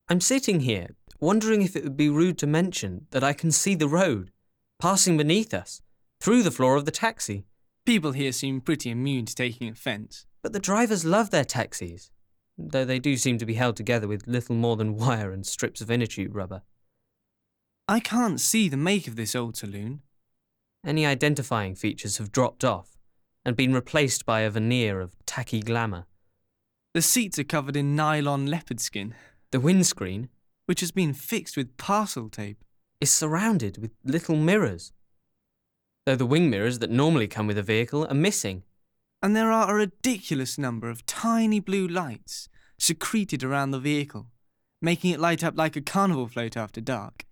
I'm sitting here, wondering if it would be rude to mention that I can see the road, passing beneath us, through the floor of the taxi. People here seem pretty immune to taking offence. But the drivers love their taxis, though they do seem to be held together with little more than wire and strips of inner tube rubber. I can't see the make of this old saloon. Any identifying features have dropped off and been replaced by a veneer of tacky glamour. The seats are covered in nylon leopard skin, The windscreen which has been fixed with parcel tape. is surrounded with little mirrors, though the wing mirrors that normally come with a vehicle are missing. And there are a ridiculous number of tiny blue lights secreted around the vehicle, making it light up like a carnival float after dark.